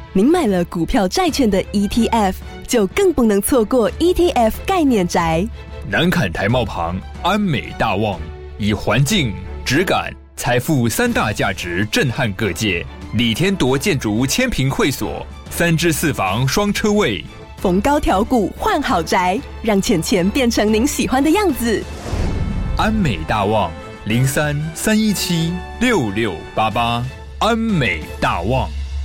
您买了股票债券的 ETF， 就更不能错过 ETF 概念宅。 南崁台贸旁安美大旺，以环境、质感、财富三大价值震撼各界。李天铎建筑千坪会所，3至4房双车位， 逢高调股换好宅，让钱钱变成您喜欢的样子。 安美大旺03-317-6688，安美大旺。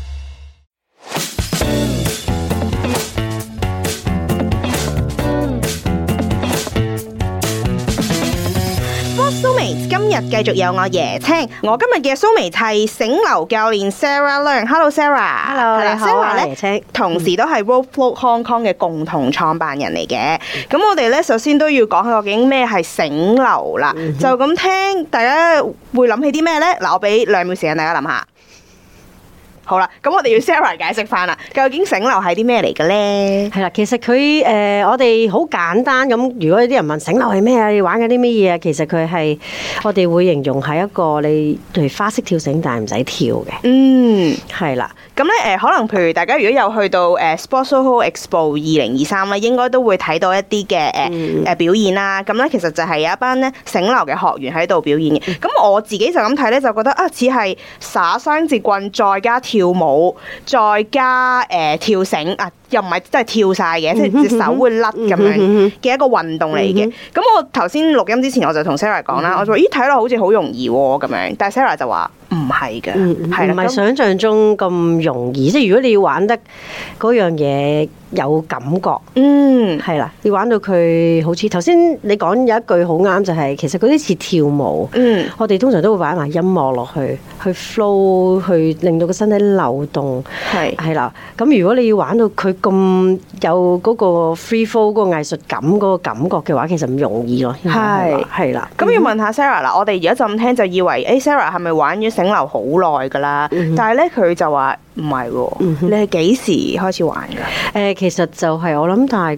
今日繼續有我椰青，我今日嘅蘇眉係醒流教練 Sarah Leung。Hello Sarah，Hello 你好啊，椰青， 同時都係 Road Float Hong Kong 嘅共同創辦人嚟嘅。咁我哋咧首先都要講下究竟咩係醒流啦。就咁聽，大家會諗起啲咩咧？嗱，我俾2秒時間大家諗下。好啦，咁我哋要 Sarah 解釋翻啦，究竟醒流係啲咩嚟嘅咧？ 係啦，其實佢我哋好簡單咁。如果有啲人問醒流係咩啊，你玩緊啲咩嘢啊？其實佢係我哋會形容係一個你譬如花式跳繩，但係唔使跳嘅。係啦。 咁咧可能譬如大家如果有去到Sportsoho Expo 2023咧，應該都會睇到一啲嘅表演啦。咁咧其實就係有一班咧醒流嘅學員喺度表演嘅。咁我自己就咁睇咧，就覺得啊，似係耍雙節棍再加跳舞，再加跳繩啊，又唔係真係跳晒嘅，即係隻手會甩咁樣嘅一個運動嚟嘅。咁我頭先錄音之前我就同 Sarah 講啦，我就話咦，睇落好似好容易喎咁樣，但係 Sarah 就話唔係嘅，係唔係想像中咁容易。即係如果你要玩得嗰樣嘢有感覺，係啦，你玩到佢好似頭先你講有一句好啱，就係其實嗰啲似跳舞。我哋通常都會擺埋音樂落去 flow， 去令到個身體流動。係啦，咁如果你要玩到佢咁有嗰個 free flow 嗰個藝術感嗰個感覺嘅話，其實唔容易咯。係啦， 咁要問下 Sarah 啦，我哋而家就咁聽就以為Sarah 係咪玩咗醒流好耐㗎啦？但係咧佢就話唔係喎，你係幾時開始玩㗎？ 其實就係我諗大概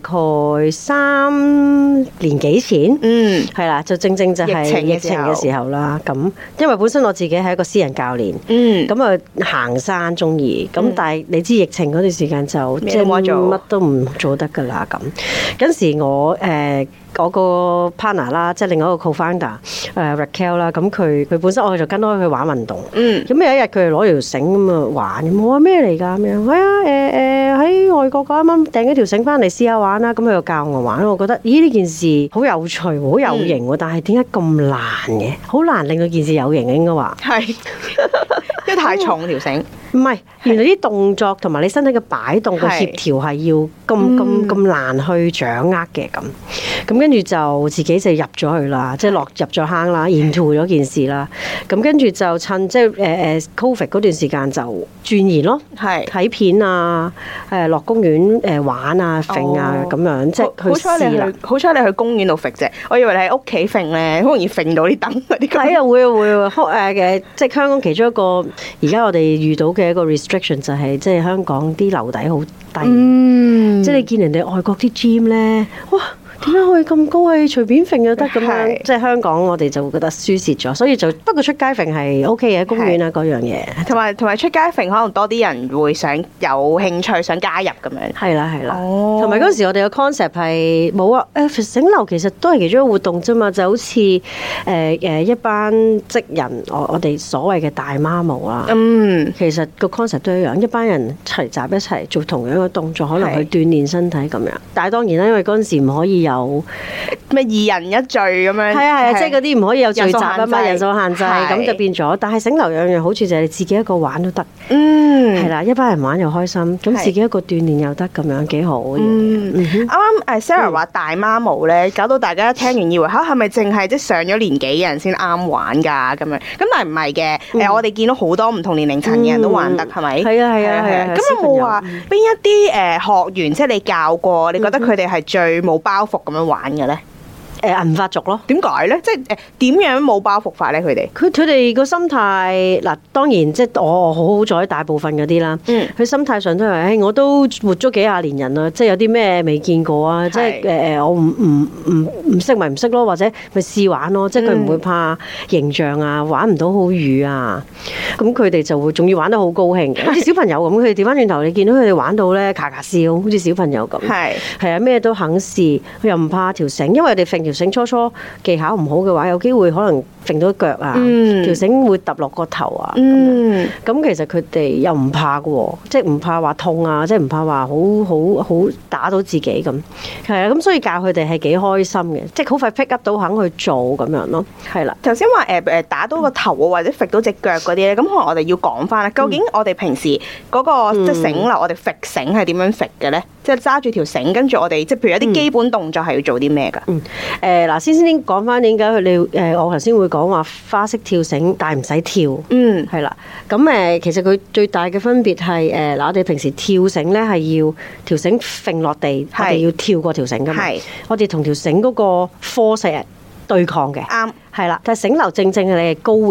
3年幾前，係啦，就正正就係疫情嘅時候啦。咁因為本身我自己係一個私人教練，咁啊行山中意，咁但係你知疫情嗰段時間就即係乜都唔做得㗎啦。咁嗰時我個 partner 啦，即係另外一個 co-founder Raquel 啦，咁佢本身我就跟開佢玩運動，咁有一日佢攞條繩咁啊玩，我話咩嚟㗎咁樣？係啊喺外國啱啱訂咗條繩翻嚟試下玩啦，咁佢又教我玩，我覺得咦呢件事好有趣，好有型喎，但係點解咁難嘅？好難令到件事有型嘅應該話係，因為太重條繩。 唔係，原來啲動作同埋你身體嘅擺動嘅協調係要咁難去掌握嘅咁跟住就自己就入咗去啦，即係入咗坑啦 into 咗件事啦。咁跟住就趁即係Covid 嗰段時間就鑽研咯，睇片啊，落公園玩啊、揈啊咁樣，即係去試啦。 好彩你去公園度揈啫，我以為你喺屋企揈咧，好容易揈到啲燈嗰啲。 係啊，會即係香港其中一個而家我哋遇到嘅一個 restriction 就係即係香港啲樓底好低，即係你見人哋外國啲 gym 咧，哇！點解可以咁高？係隨便揈就得咁樣，即係香港我哋就會覺得輸蝕咗，所以就不過出街揈係 OK 嘅，公園啊嗰樣嘢，同埋出街揈可能多啲人會想有興趣想加入咁樣。 係啦，同埋嗰時我哋嘅 concept 係冇啊，醒流其實都係其中一個活動啫嘛，就好似一班職人，我哋所謂嘅大媽模啦，其實個 concept 都一樣，一班人齊集一齊做同樣嘅動作，可能去鍛鍊身體咁樣。但係當然啦，因為嗰陣時唔可以有咩2人1聚咁樣， 係啊，即係嗰啲唔可以有聚集啊嘛，人數限制，咁就變咗。但係醒流有樣好處就係你自己一個玩都得，係啦，一班人玩又開心，咁自己一個鍛鍊又得，咁樣幾好嘅。 啱啱Sarah 話大媽模咧，搞到大家聽完以為係咪淨係即係上咗年紀嘅人先啱玩㗎咁樣？咁但係唔係嘅，我哋見到好多唔同年齡層嘅人都玩得，係咪？ 係啊。 咁有冇話邊一啲學員即係你教過，你覺得佢哋係最冇包袱咁樣玩嘅咧？ 銀髮族咯。 點解咧？即係點樣冇包袱法咧？佢哋個心態嗱，當然即係我好在大部分嗰啲啦。佢心態上都係，我都活咗幾廿年人啦，即係有啲咩未見過啊！即係我唔識咪唔識咯，或者咪試玩咯。即係佢唔會怕形象啊，玩唔到好瘀啊。咁佢哋就會仲要玩得好高興嘅，好似小朋友咁。佢哋調翻轉頭，你見到佢哋玩到咧咔咔笑，好似小朋友咁。係啊，咩都肯試，佢又唔怕條繩，因為佢哋揈條繩初初技巧唔好嘅話，有機會可能揈到腳啊，條繩會揼落個頭啊。咁其實佢哋又唔怕嘅喎，即係唔怕話痛啊，即係唔怕話好打到自己咁。係啊，咁所以教佢哋係幾開心嘅，即係好快 pick up 到肯去做咁樣咯。係啦， 頭先話打到個頭或者揈到隻腳嗰啲咧，咁可能我哋要講翻啦。究竟我哋平時嗰個即係繩流，我哋揈繩係點樣揈嘅咧？即係揸住條繩，跟住我哋即係譬如一啲基本動作係要做啲咩㗎？ 嗱，先講翻點解我頭先會講話花式跳繩，但係唔使跳。係啦。咁其實佢最大嘅分別係嗱，我哋平時跳繩咧係要條繩揈落地，我哋要跳過條繩㗎嘛。我哋同條繩嗰個 force 對抗嘅。啱。係啦，但係繩流正正係你係 go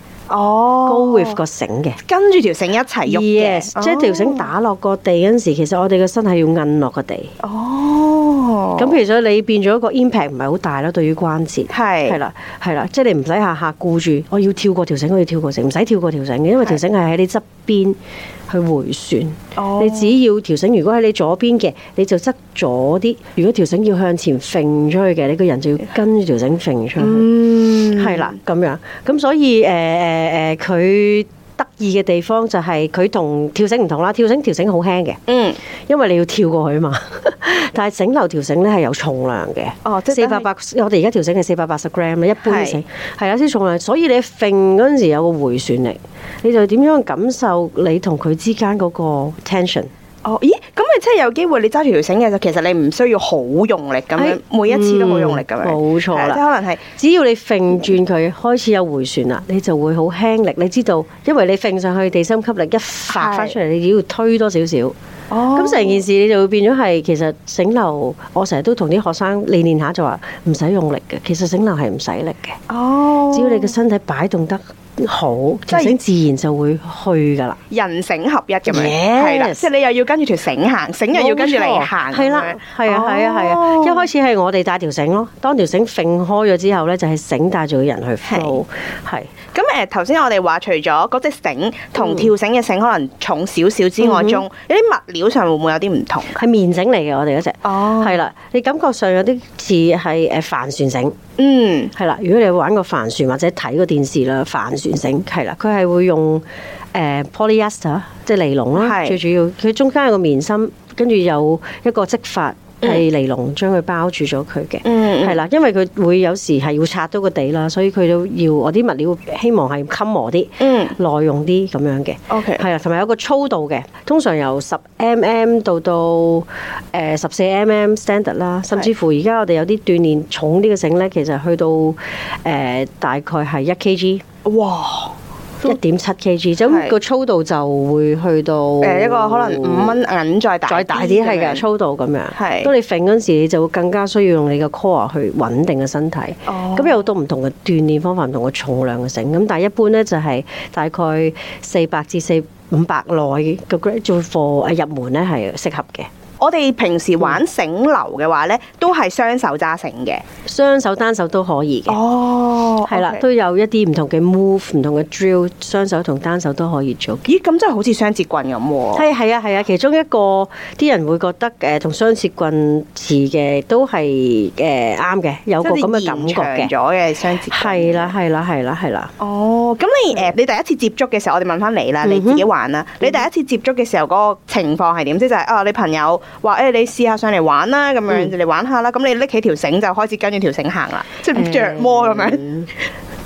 with 個繩嘅， 跟住條繩一齊喐嘅。 即係條繩打落個地嗰陣時，其實我哋個身係要摁落個地。咁其實你變咗個 impact 唔係好大啦，對於關節。係啦，即係你唔使下下顧住我要跳過條繩，我要跳過繩，唔使跳過條繩嘅，因為條繩係喺你側邊去回旋。你只要條繩如果喺你左邊嘅，你就側左啲；如果條繩要向前揈出去嘅，你個人就要跟住條繩揈出去。係啦，咁樣。咁所以佢得意嘅地方就係佢同跳繩唔同啦，條繩好輕嘅，因為你要跳過去啊嘛。但係繩流條繩咧係有重量嘅，即係480，我哋而家條繩係480 gram 啦，一般繩係有啲重量，所以你揈嗰陣時有個回旋力，你就點樣感受你同佢之間嗰個 tension。 咦？咁咪即係有機會你揸住條繩嘅時候，其實你唔需要好用力咁樣，每一次都好用力咁樣。冇錯啦，即係可能係只要你揈轉佢開始有回旋啦，你就會好輕力。你知道，因為你揈上去地心吸力一發翻出嚟，你只要推多少少。咁成件事你就會變咗係其實繩流，我成日都同啲學生練下就話唔使用力嘅，其實繩流係唔使力嘅。只要你嘅身體擺動得好，條繩自然就會去噶啦， 人繩合一咁樣，係啦，即係你又要跟住條繩行，繩又要跟住你行， 係啦，係啊，一開始係我哋帶條繩咯，當條繩揈開咗之後咧，就係繩帶住個人去 flow，係。 咁頭先我哋話除咗嗰隻繩同跳繩嘅繩可能重少少之外，中有啲物料上會唔會有啲唔同？ 係棉繩嚟嘅，我哋嗰隻，係啦，你感覺上有啲似係帆船繩。係啦，如果你玩過帆船或者睇過電視啦，帆船繩係啦，佢係會用polyester 即係尼龍啦，最主要佢中間有個棉芯，跟住有一個織法係尼龍將佢包住咗佢嘅，係啦，因為佢會有時係要擦到個地啦，所以佢都要我啲物料希望係襟磨啲，耐用啲咁樣嘅，係啦，同埋有個粗度嘅，通常由10mm 到14mm standard 啦，甚至乎而家我哋有啲鍛鍊重啲嘅繩咧，其實去到大概係1kg，哇！1.7 kg， 咁個粗度就會去到一個可能5蚊銀再大啲係嘅粗度咁樣。係，當你揈嗰陣時，你就會更加需要用你個 core 去穩定嘅身體。咁有好多唔同嘅鍛鍊方法，唔同嘅重量嘅繩。咁但係一般咧就係大概400至500內嘅 grade 做課入門咧係適合嘅。 我哋平時玩繩流嘅話咧，都係雙手揸繩嘅， 雙手單手都可以嘅。係啦，都有一啲唔同嘅 move， 唔同嘅 drill， 雙手同單手都可以做。 咦，咁真係好似雙節棍咁喎。 係啊，其中一個啲人會覺得同雙節棍似嘅，都係啱嘅，有個咁嘅感覺嘅。 咗嘅雙節棍。 係啦。 咁你第一次接觸嘅時候，我哋問翻你啦，你自己玩啦。你第一次接觸嘅時候嗰個情況係點？即係你朋友話你試下上嚟玩啦，咁樣你玩下啦。咁你拎起條繩就開始跟住條繩行啦，即係着魔咁樣。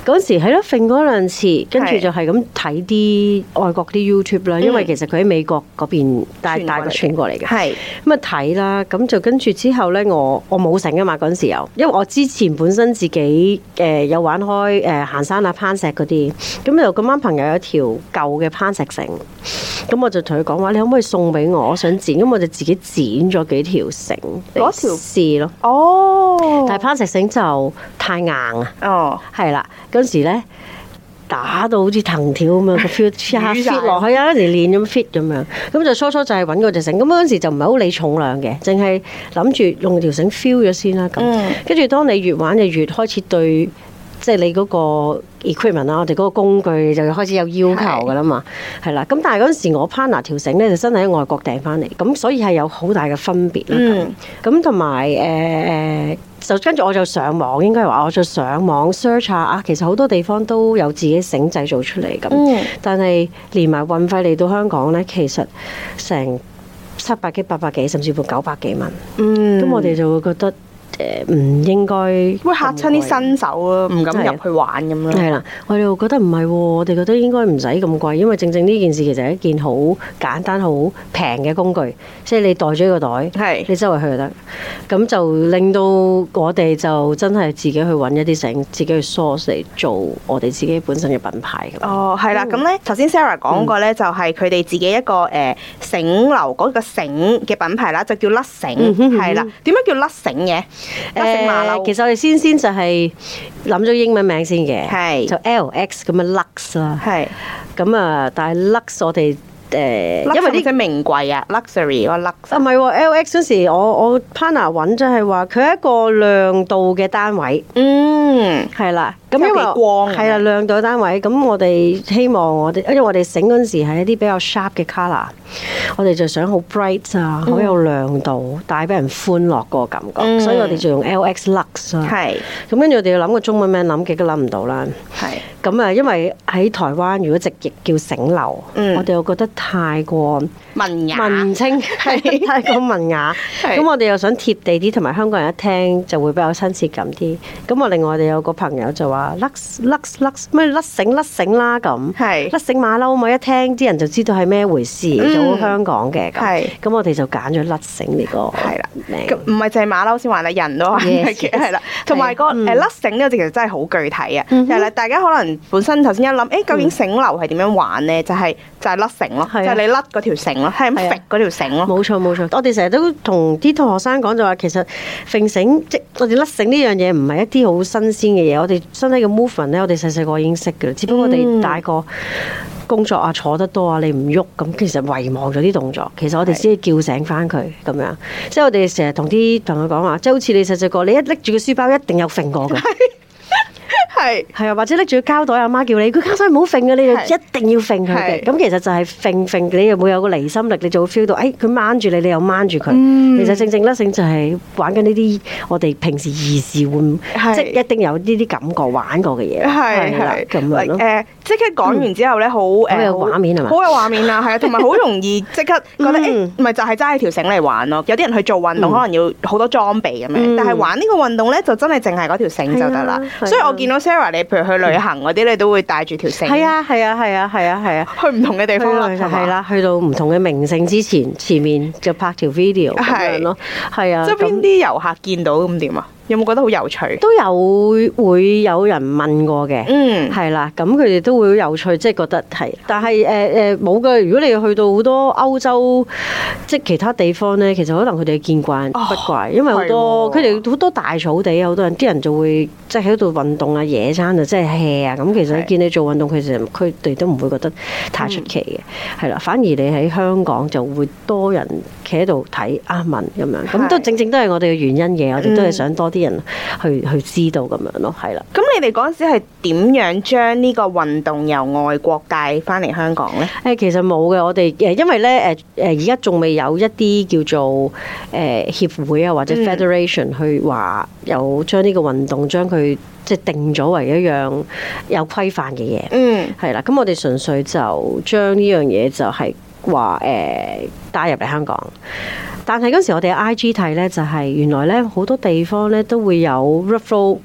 嗰時係咯，揈嗰兩次，跟住就係咁睇啲外國啲 YouTube 啦，因為其實佢喺美國嗰邊帶個傳過嚟嘅。係咁啊睇啦，咁就跟住之後咧，我冇繩啊嘛嗰陣時有，因為我之前本身自己有玩開行山啊攀石嗰啲，咁就咁啱朋友有一條舊嘅攀石繩，咁我就同佢講話，你可唔可以送俾我？我想剪，咁我就自己剪咗幾條繩攞條試咯。哦，但係攀石繩就太硬啊。哦，係啦，嗰時咧打到好似藤條咁樣個 fit 落去啊，嗰時練咁 fit 咁樣，咁就初初就係揾嗰條繩，咁嗰時就唔係好理重量嘅，淨係諗住用條繩 feel 咗先啦。咁跟住當你越玩就越開始對，即係你嗰個 equipment 啦，我哋嗰個工具就開始有要求噶啦嘛，係啦。咁但係嗰陣時我 partner 條繩咧就真係喺外國訂翻嚟，咁所以係有好大嘅分別啦。咁同埋就跟住我就上網，應該話我就上網 search 下啊，其實好多地方都有自己繩製造出嚟咁，但係連埋運費嚟到香港咧，其實成700幾、800幾，甚至乎900幾蚊。咁我哋就會覺得唔應該會嚇親啲新手啊，唔敢入去玩咁咯。 係啦，我哋會覺得唔係喎，我哋覺得應該唔使咁貴，因為正正呢件事其實係一件好簡單、好平嘅工具，即係你袋咗個袋，你周圍去就得。咁就令到我哋就真係自己去揾一啲繩，自己去 source 嚟做我哋自己本身嘅品牌咁。 哦，係啦，咁咧頭先 Sarah 講過咧，就係佢哋自己一個繩流嗰個繩嘅品牌啦，就叫甩繩，係啦。點樣叫甩繩嘅？ 其實我哋先就係諗咗英文名先嘅，就 LX 咁嘅 Lux 啦。係咁啊，但係 Lux 我哋因為呢隻名貴啊 ，luxury 嗰 Lux 啊，唔係喎 ，LX 嗰時我 partner 揾就係話佢係一個亮度嘅單位。係啦。咁因為係啊，亮度嘅單位，咁我哋希望因為我哋繩嗰陣時係一啲比較 sharp 嘅 colour，我哋就想好 bright 啊，好有亮度，帶俾人歡樂嗰個感覺，所以我哋就用 LX Lux 啊。係。咁跟住我哋要諗個中文名，諗極都諗唔到啦。係。咁啊，因為喺台灣如果直譯叫繩流，我哋又覺得太過文青，係太過文雅。咁我哋又想貼地啲，同埋香港人一聽就會比較親切感啲。咁我另外我哋有個朋友就話甩繩啦咁，甩繩馬騮嘛，一聽啲人就知道係咩回事，就好香港嘅咁。咁我哋就揀咗甩繩呢個名， 唔係淨係馬騮先玩啦，人都玩嘅，係啦。同埋個甩繩呢個字其實真係好具體啊！係啦，大家可能本身頭先一諗，究竟繩流係點樣玩咧？就係甩繩咯，就係你甩嗰條繩咯，係咁揈嗰條繩咯。冇錯冇錯，我哋成日都同啲同學生講就話，其實揈繩即我哋甩繩呢樣嘢唔係一啲好新鮮嘅嘢，我哋身體嘅 movement 咧，我哋細細個已經識嘅，只不過我哋大個工作啊，坐得多啊，你唔喐咁，其實遺忘咗啲動作。其實我哋只係叫醒翻佢咁樣，即係我哋成日同啲朋友講話，即係好似你細細個，你一拎住個書包一定有揈過嘅。係啊，或者拎住個膠袋，阿媽叫你，佢膠袋唔好揈嘅，你就一定要揈佢嘅。咁其實就係揈，你又會有個離心力，你就會 feel 到，佢掹住你，你又掹住佢。其實正正甩繩就係玩緊呢啲我哋平時兒時會，即係一定有呢啲感覺玩過嘅嘢。係咁樣咯。即刻講完之後咧，好有畫面係嘛？好有畫面啊，係啊，同埋好容易即刻覺得咪就係揸條繩嚟玩咯。有啲人去做運動，可能要好多裝備咁樣，但係玩呢個運動咧，就真係淨係嗰條繩就得啦。所以我見到 Sarah，你譬如去旅行嗰啲，你都會帶住條繩。係啊，去唔同嘅地方啦， 係啦，去到唔同嘅名勝之前面就拍條 video 咁樣咯。係啊， 即係邊啲遊客見到咁點啊？有冇覺得好有趣？ 都會有人問過嘅，係啦，咁佢哋都會好有趣，即係覺得係。但係冇嘅。如果你去到好多歐洲，即係其他地方咧，其實可能佢哋見慣不怪，因為好多佢哋好多大草地，好多人啲人就會即係喺度運動啊、野餐啊、即係 hea 啊。咁其實見你做運動，其實佢哋都唔會覺得太出奇嘅，係啦。反而你喺香港就會多人企喺度睇問咁樣，咁都正正都係我哋嘅原因嘅。我哋都係想多啲人去知道咁樣咯，係啦。 咁你哋嗰陣時係點樣將呢個運動由外國帶翻嚟香港咧？ 其實冇嘅，我哋因為咧而家仲未有一啲叫做協會啊或者 federation 去話有將呢個運動將佢即係定咗為一樣有規範嘅嘢。係啦。咁我哋純粹就將呢樣嘢就係話帶入嚟香港。但係嗰時我哋 IG 睇咧，就係原來咧好多地方咧都會有 referral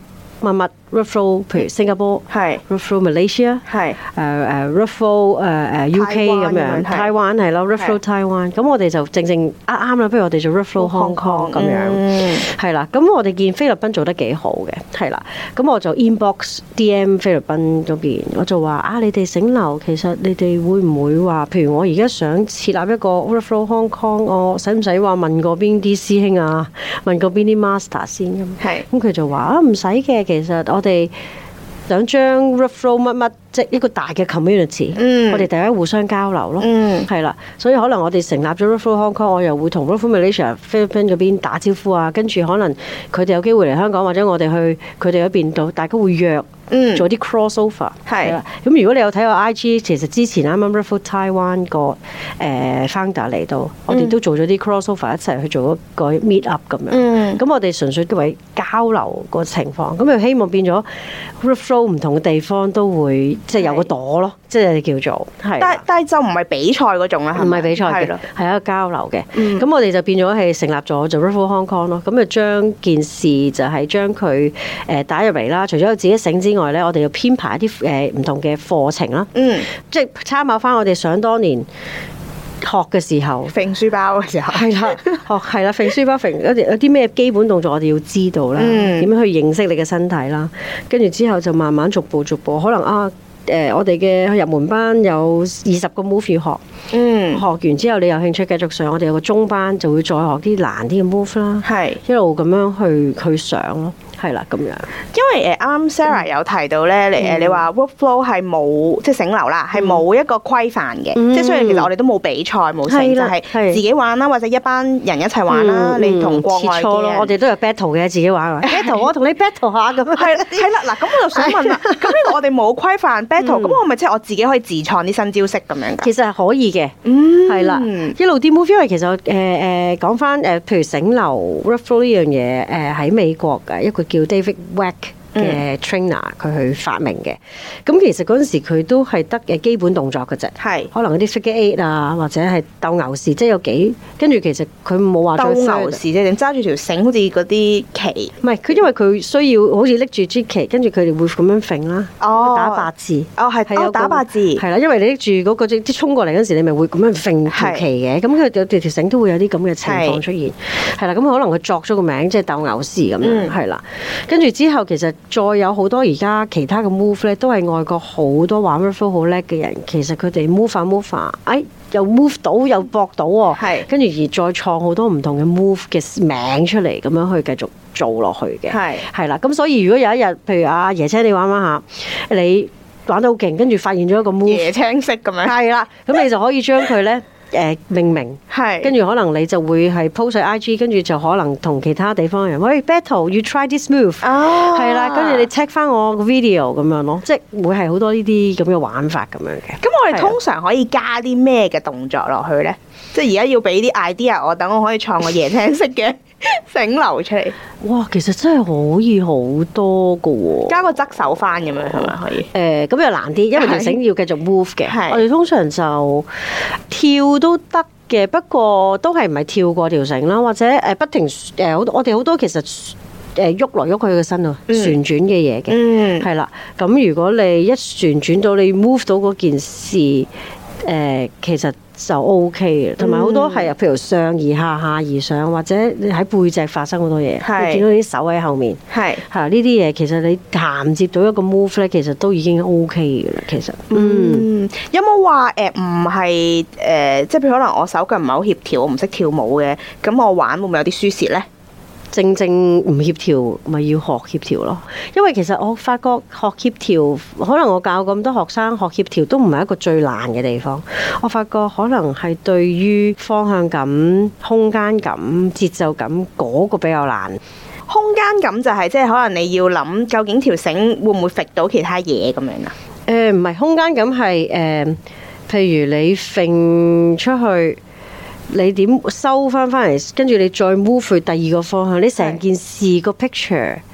乜乜 referral， 譬如新加坡係 referral Malaysia 係referral UK 咁樣 Taiwan 係咯 referral Taiwan， 咁我哋就正啱啦，不如我哋做 referral Hong Kong 咁樣係啦。咁我哋見菲律賓做得幾好嘅係啦，咁我就 inbox DM 菲律賓嗰邊，我就話你哋醒樓其實你哋會唔會話，譬如我而家想設立一個 referral Hong Kong， 我使唔使話問過邊啲師兄啊，問過邊啲 master 先咁？咁佢就話唔使嘅，其實我哋想將 referral 乜乜即係一個大嘅 community，我哋大家互相交流咯，係啦，所以可能我哋成立咗 referral Hong Kong， 我又會同 referral Malaysia 菲律賓嗰邊打招呼啊，跟住可能佢哋有機會嚟香港，或者我哋去佢哋嗰邊度，大家會約。做啲 crossover 係啦，咁如果你有睇我 IG， 其實之前啱啱 referral Taiwan 個founder 嚟到，我哋都做咗啲 crossover 一齊去做一個 meet up 咁樣。咁我哋純粹都係交流個情況，咁就希望變咗 referral 唔同嘅地方都會即係有個朵咯，即係叫做係。但係就唔係比賽嗰種啦，唔係比賽嘅，係一個交流嘅。咁我哋就變咗係成立咗做 referral Hong Kong 咯，咁就將件事就係將佢打入嚟啦。除咗有自己醒之外咧，我哋要編排一啲唔同嘅課程啦，即係參考翻我哋想當年學嘅時候，揈書包嘅時候，係啦，學係啦，揈書包揈有啲咩基本動作我哋要知道啦，點樣去認識你嘅身體啦，跟住之後就慢慢逐步可能我哋嘅入門班有20個 move 要學，學完之後你有興趣繼續上，我哋有個中班就會再學啲難啲嘅 move 啦，係一路咁樣去上咯。係啦，咁樣。因為啱 Sarah 有提到咧，你話 workflow 係冇即係醒樓啦，係冇一個規範嘅，即係雖然其實我哋都冇比賽冇成，就係自己玩啦，或者一班人一齊玩啦。你同國外嘅人，我哋都有 battle 嘅，自己玩 battle， 我同你 battle 下咁樣。係啦，嗱，咁我就想問啦，咁呢個我哋冇規範 battle， 咁我咪即係我自己可以自創啲新招式咁樣㗎？其實係可以嘅，係啦，一路啲 move， 因為其實講翻譬如醒樓 referral 呢樣嘢喺美國㗎一個叫 David Weck 嘅 trainer 佢去發明嘅，咁其實嗰陣時佢都係得嘅基本動作嘅啫，係可能嗰啲 figure eight 啊，或者係鬥牛士，即係有幾跟住其實佢冇話鬥牛士啫，定揸住條繩好似嗰啲旗，唔係佢因為佢需要好似拎住支旗，跟住佢哋會咁樣揈啦，打八字，係打八字，係啦，因為你拎住嗰個即係衝過嚟嗰陣時，你咪會咁樣揈條旗嘅，咁佢有條繩都會有啲咁嘅情況出現，係啦，咁可能佢作咗個名即係鬥牛士咁樣，係啦，跟住之後其實。再有好多而家其他嘅 move 咧，都係外國好多玩 referral 好叻嘅人，其實佢哋 move 下 move 下，又 move 到又搏到喎，係跟住而再創好多唔同嘅 move 嘅名出嚟，咁樣去繼續做落去嘅，係啦。咁所以如果有一日，譬如阿椰青你玩下，你玩得好勁，跟住發現咗一個 move， 椰青式咁樣，係啦，咁你就可以將佢咧。命名係，跟住可能你就會係 post 喺 IG， 跟住就可能同其他地方人喂 battle，you try this move， 係啦，跟住你 check 翻我個 video 咁樣咯，即係會係好多呢啲咁嘅玩法咁樣嘅。咁我哋通常可以加啲咩嘅動作落去咧？即係而家要俾啲 idea 我，等我可以創個椰青式嘅醒樓出嚟。哇，其實真係可以好多㗎喎，加個側手翻咁樣係咪可以？咁又難啲，因為條繩要繼續 move 嘅。我哋通常就跳都得嘅，不過都係唔係跳過條繩啦，或者不停我哋好多其實喐來喐去嘅身啊，旋轉嘅嘢嘅，係啦。咁如果你一旋轉到你 move 到嗰件事，其實就 OK 嘅，同埋好多係譬如上而下，下而上，或者你喺背脊發生好多嘢，你見到啲手喺後面，係呢啲嘢，其實你銜接到一個 move 咧，其實都已經 OK 嘅啦。其實，有冇話唔係即係譬如可能我手腳唔係好協調，我唔識跳舞嘅，咁我玩會唔會有啲輸蝕咧？正正唔協調，咪要學協調咯。因為其實我發覺學協調，可能我教咁多學生學協調都唔係一個最難嘅地方。我發覺可能係對於方向感、空間感、節奏感嗰個比較難。空間感就係即係可能你要諗究竟條繩會唔會揈到其他嘢咁樣啊？唔係空間感係譬如你揈出去。你點收翻嚟，跟住你再 move 去第二個方向，你成件事個 picture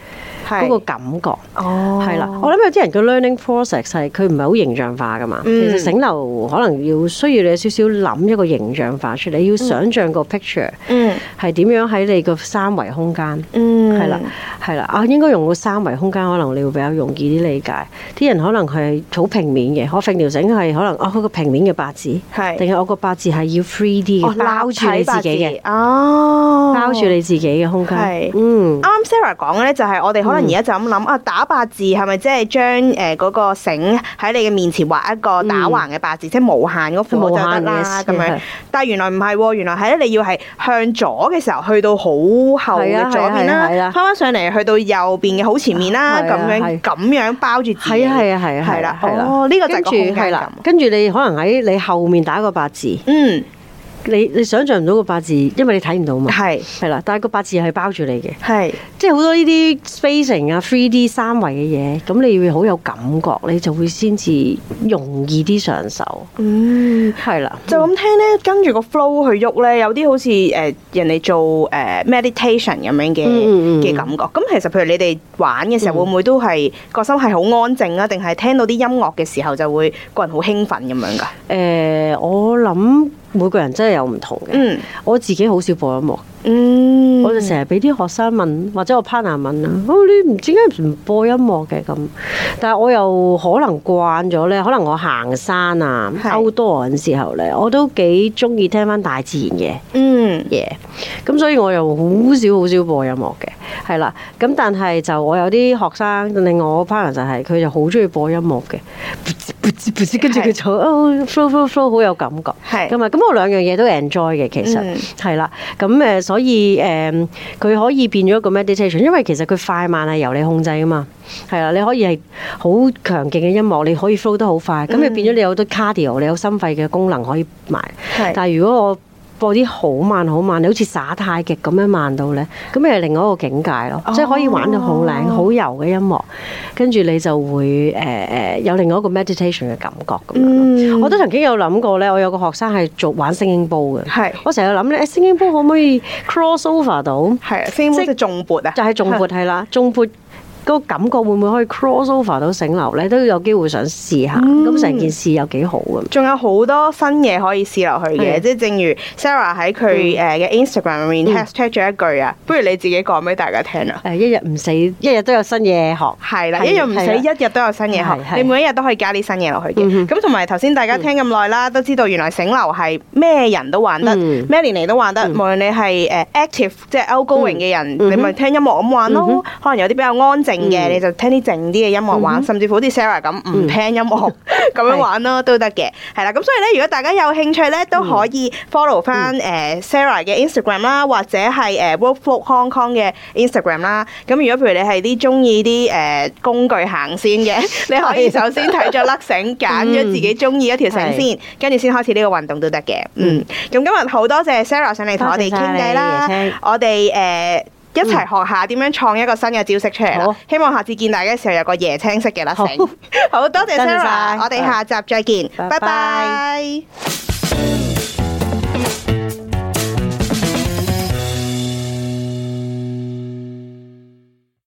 嗰個感覺。 哦， 係啦，我諗有啲人嘅 learning process 係佢唔係好形象化噶嘛。其實醒流可能需要你有少少諗一個形象化出嚟，你要想像個 picture 係點樣喺你個三維空間。係啦，係啦，啊應該用個三維空間，可能你會比較容易啲理解。啲人可能係好平面嘅，我揈條繩係可能佢個平面嘅八字，定係我個八字係要 3D 嘅，包住你自己嘅，包住你自己嘅空間。 啱啱 Sarah 講嘅咧，就係我哋可能而家就咁諗啊，打八字係咪即係將嗰個繩喺你嘅面前畫一個打橫嘅八字，即係無限嗰副就得啦咁樣。但係原來唔係喎，原來係咧你要係向左嘅時候去到好後嘅左邊啦，翻上嚟去到右邊嘅好前面啦，咁樣包住自己。係啦，哦，呢個就係個空間感。 跟住你可能喺你後面打個八字。你想象唔到個八字，因為你睇唔到嘛。係啦，但係個八字係包住你嘅。即係好多呢啲 spacing 啊、3D 三維嘅嘢，咁你會好有感覺，你就會先至容易啲上手。係啦。就咁聽咧， 跟住個 flow 去喐咧，有啲好似人哋做meditation 咁樣嘅感覺。咁其實譬如你哋玩嘅時候，會唔會都係個心係好安靜啊？定係聽到啲音樂嘅時候就會個人好興奮咁樣㗎？ 我諗每個人真係有唔同嘅。我自己好少播音樂。我就成日俾啲學生問，或者我 partner 問啊，你唔知點解唔播音樂嘅咁？但係我又可能慣咗咧，可能我行山啊、outdoor 嘅時候咧，我都幾中意聽翻大自然嘅嘢。咁所以我又好少播音樂嘅，係啦。咁但係就我有啲學生，另外我 partner 就係佢就好中意播音樂嘅，跟住佢就flow 好有感覺。咁啊，咁我兩樣嘢都 enjoy 嘅，其實係啦。咁所以佢可以變咗一個 meditation， 因為其實佢快慢係由你控制㗎嘛。係啦，你可以係好強勁嘅音樂，你可以 flow 得好快，咁你變咗你有好多 cardio，你有心肺嘅功能可以埋。但係如果我播啲好慢，你好似耍太極咁樣慢到咧，咁係另外一個境界咯。即係可以玩到好靚、好柔嘅音樂，跟住你就會有另外一個 meditation 嘅感覺咁樣。我都曾經有諗過咧，我有個學生係玩聲音煲嘅。我成日諗咧，聲音煲可唔可以 cross over 到？ 聲音煲即係頌缽啊， 就係頌缽係啦，頌缽。個感覺會唔會可以 cross over 到醒流咧？都有機會想試下，咁成件事有幾好咁。 仲有好多新嘢可以試落去嘅，即係正如 Sarah 喺佢嘅 Instagram 入面 hashtag 咗一句啊，不如你自己講俾大家聽啊！ 一日唔死，一日都有新嘢學。 係啦，一日唔死，一日都有新嘢學。你每一日都可以加啲新嘢落去嘅。咁同埋頭先大家聽咁耐啦，都知道原來醒流係咩人都玩得，咩年齡都玩得。無論你係active 即係 outgoing 嘅人，你咪聽音樂咁玩咯。可能有啲比較安靜嘅，你就聽啲靜啲嘅音樂玩，甚至乎好似 Sarah 咁唔聽音樂咁樣玩咯，都得嘅。係啦，咁所以咧，如果大家有興趣咧，都可以 follow 翻Sarah 嘅 Instagram 啦，或者係Workflow Hong Kong 嘅 Instagram 啦。咁如果譬如你係啲中意啲工具行先嘅，你可以首先睇咗甩繩，揀咗自己中意一條繩先，跟住先開始呢個運動都得嘅。咁今日好多謝 Sarah 上嚟同我哋傾偈啦，我哋一齊學下點樣創一個新嘅招式出嚟啦！希望下次見大家嘅時候有個椰青色嘅甩繩。好多謝 Sarah，我哋下集再見，拜拜。